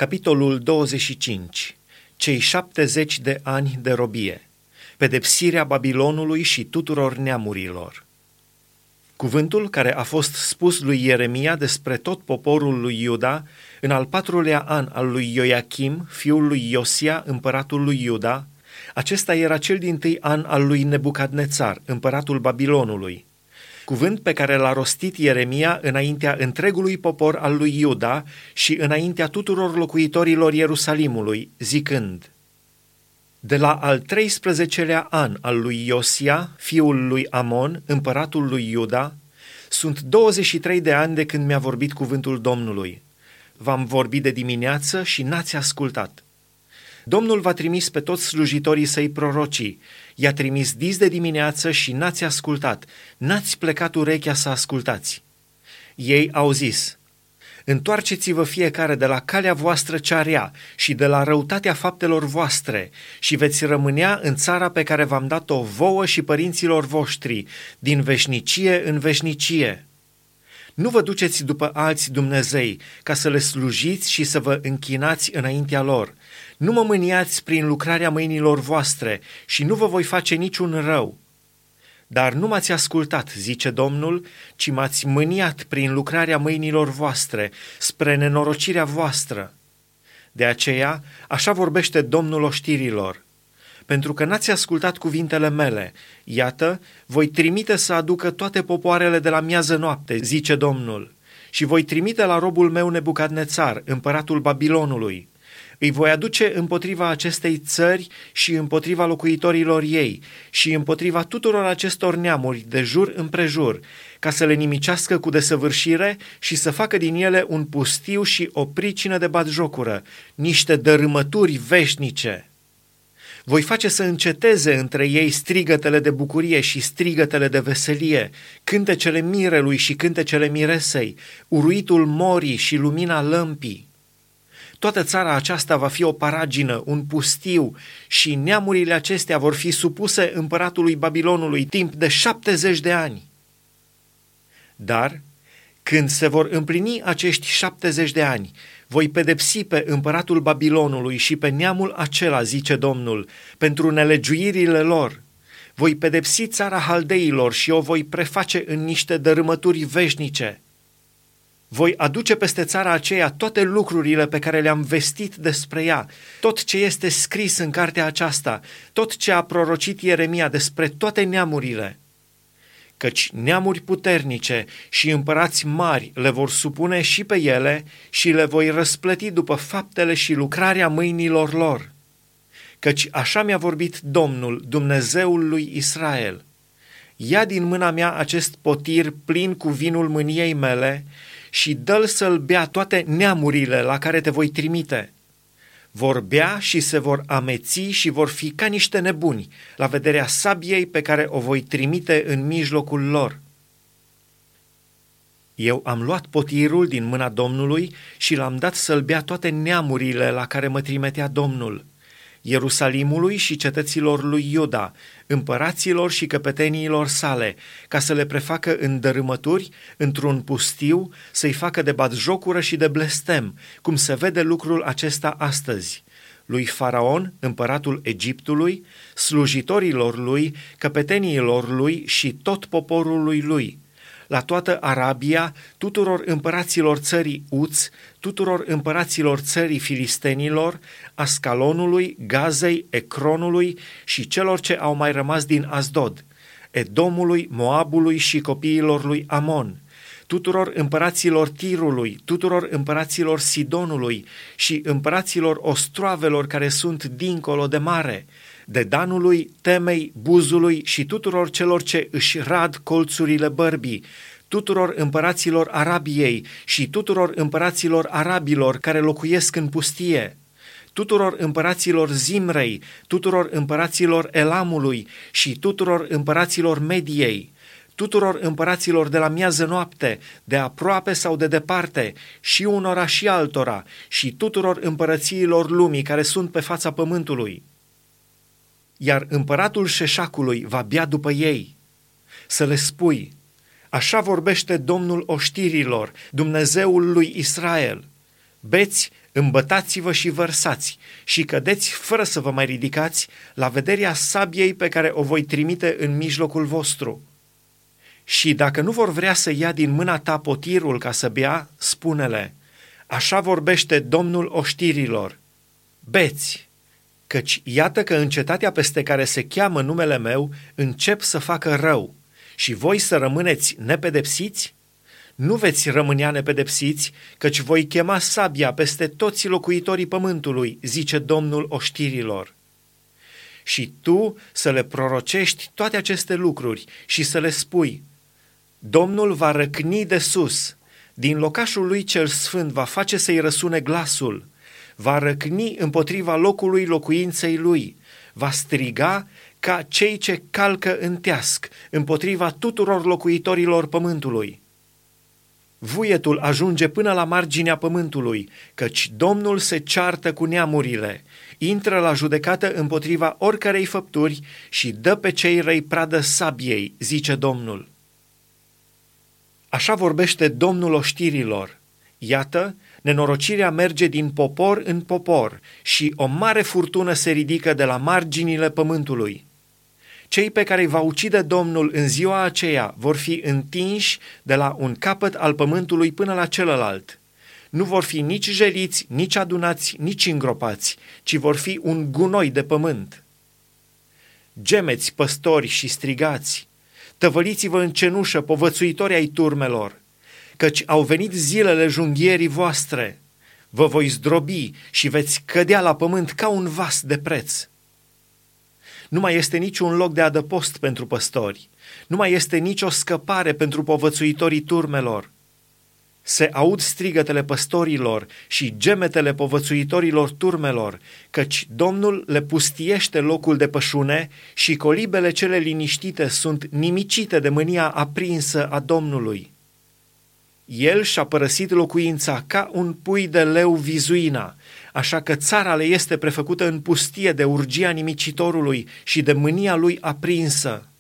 Capitolul 25. Cei 70 de ani de robie. Pedepsirea Babilonului și tuturor neamurilor. Cuvântul care a fost spus lui Ieremia despre tot poporul lui Iuda în al 4-lea an al lui Ioachim, fiul lui Iosia, împăratul lui Iuda. Acesta era cel dintâi an al lui Nebucadnețar, împăratul Babilonului. Cuvânt pe care l-a rostit Ieremia înaintea întregului popor al lui Iuda și înaintea tuturor locuitorilor Ierusalimului, zicând: De la al 13-lea an al lui Iosia, fiul lui Amon, împăratul lui Iuda, sunt 23 de ani de când mi-a vorbit cuvântul Domnului. V-am vorbit de dimineață și n-ați ascultat. Domnul v-a trimis pe toți slujitorii săi prorocii, i-a trimis dis de dimineață și n-ați ascultat, n-ați plecat urechea să ascultați. Ei au zis: Întoarceți-vă fiecare de la calea voastră cea rea și de la răutatea faptelor voastre și veți rămânea în țara pe care v-am dat-o vouă și părinților voștri, din veșnicie în veșnicie. Nu vă duceți după alți dumnezei ca să le slujiți și să vă închinați înaintea lor. Nu mă mâniați prin lucrarea mâinilor voastre și nu vă voi face niciun rău. Dar nu m-ați ascultat, zice Domnul, ci m-ați mâniat prin lucrarea mâinilor voastre, spre nenorocirea voastră. De aceea, așa vorbește Domnul oștirilor: pentru că n-ați ascultat cuvintele mele, iată, voi trimite să aducă toate popoarele de la miază noapte, zice Domnul, și voi trimite la robul meu Nebucadnețar, împăratul Babilonului. Îi voi aduce împotriva acestei țări și împotriva locuitorilor ei și împotriva tuturor acestor neamuri de jur împrejur, ca să le nimicească cu desăvârșire și să facă din ele un pustiu și o pricină de batjocură, niște dărâmături veșnice. Voi face să înceteze între ei strigătele de bucurie și strigătele de veselie, cântecele mirelui și cântecele miresei, uruitul morii și lumina lămpii. Toată țara aceasta va fi o paragină, un pustiu, și neamurile acestea vor fi supuse împăratului Babilonului timp de 70 de ani. Dar, când se vor împlini acești 70 de ani, voi pedepsi pe împăratul Babilonului și pe neamul acela, zice Domnul, pentru nelegiuirile lor. Voi pedepsi țara haldeilor și o voi preface în niște dărâmături veșnice. Voi aduce peste țara aceea toate lucrurile pe care le-am vestit despre ea, tot ce este scris în cartea aceasta, tot ce a prorocit Ieremia despre toate neamurile. Căci neamuri puternice și împărați mari le vor supune și pe ele și le voi răsplăti după faptele și lucrarea mâinilor lor. Căci așa mi-a vorbit Domnul, Dumnezeul lui Israel: ia din mâna mea acest potir plin cu vinul mâniei mele și dă-l să-l bea toate neamurile la care te voi trimite. Vor bea și se vor ameți și vor fi ca niște nebuni la vederea sabiei pe care o voi trimite în mijlocul lor. Eu am luat potirul din mâna Domnului și l-am dat să-l bea toate neamurile la care mă trimitea Domnul, Ierusalimului și cetăților lui Iuda, împăraților și căpeteniilor sale, ca să le prefacă în dărâmături, într-un pustiu, să-i facă de batjocură și de blestem, cum se vede lucrul acesta astăzi, lui Faraon, împăratul Egiptului, slujitorilor lui, căpeteniilor lui și tot poporului lui, la toată Arabia, tuturor împăraților țării Uț, tuturor împăraților țării Filistenilor, Ascalonului, Gazei, Ecronului și celor ce au mai rămas din Asdod, Edomului, Moabului și copiilor lui Amon, tuturor împăraților Tirului, tuturor împăraților Sidonului și împăraților ostroavelor care sunt dincolo de mare, de Danului, Temei, Buzului și tuturor celor ce își rad colțurile bărbii, tuturor împăraților Arabiei și tuturor împăraților arabilor care locuiesc în pustie, tuturor împăraților Zimrei, tuturor împăraților Elamului și tuturor împăraților Mediei, tuturor împăraților de la miază noapte, de aproape sau de departe, și unora și altora, și tuturor împărățiilor lumii care sunt pe fața pământului. Iar împăratul Șeșacului va bea după ei. Să le spui: așa vorbește Domnul oștirilor, Dumnezeul lui Israel: beți îmbătați-vă și vărsați și cădeți fără să vă mai ridicați la vederea sabiei pe care o voi trimite în mijlocul vostru. Și dacă nu vor vrea să ia din mâna ta potirul ca să bea, spune-le, așa vorbește Domnul oștirilor, beți, căci iată că în cetatea peste care se cheamă numele meu încep să facă rău și voi să rămâneți nepedepsiți? Nu veți rămânea nepedepsiți, căci voi chema sabia peste toți locuitorii pământului, zice Domnul oștirilor. Și tu să le prorocești toate aceste lucruri și să le spui, Domnul va răcni de sus, din locașul lui cel sfânt va face să-i răsune glasul, va răcni împotriva locului locuinței lui, va striga ca cei ce calcă în teasc împotriva tuturor locuitorilor pământului. Vuietul ajunge până la marginea pământului, căci Domnul se ceartă cu neamurile, intră la judecată împotriva oricărei făpturi și dă pe cei răi pradă sabiei, zice Domnul. Așa vorbește Domnul oștirilor. Iată, nenorocirea merge din popor în popor și o mare furtună se ridică de la marginile pământului. Cei pe care îi va ucide Domnul în ziua aceea vor fi întinși de la un capăt al pământului până la celălalt. Nu vor fi nici jeliți, nici adunați, nici îngropați, ci vor fi un gunoi de pământ. Gemeți, păstori, și strigați, tăvăliți-vă în cenușă, povățuitori ai turmelor, căci au venit zilele junghierii voastre. Vă voi zdrobi și veți cădea la pământ ca un vas de preț. Nu mai este niciun loc de adăpost pentru păstori, nu mai este nicio scăpare pentru povățuitorii turmelor. Se aud strigătele păstorilor și gemetele povățuitorilor turmelor, căci Domnul le pustiește locul de pășune și colibele cele liniștite sunt nimicite de mânia aprinsă a Domnului. El și-a părăsit locuința ca un pui de leu vizuina, așa că țara le este prefăcută în pustie de urgia nimicitorului și de mânia lui aprinsă.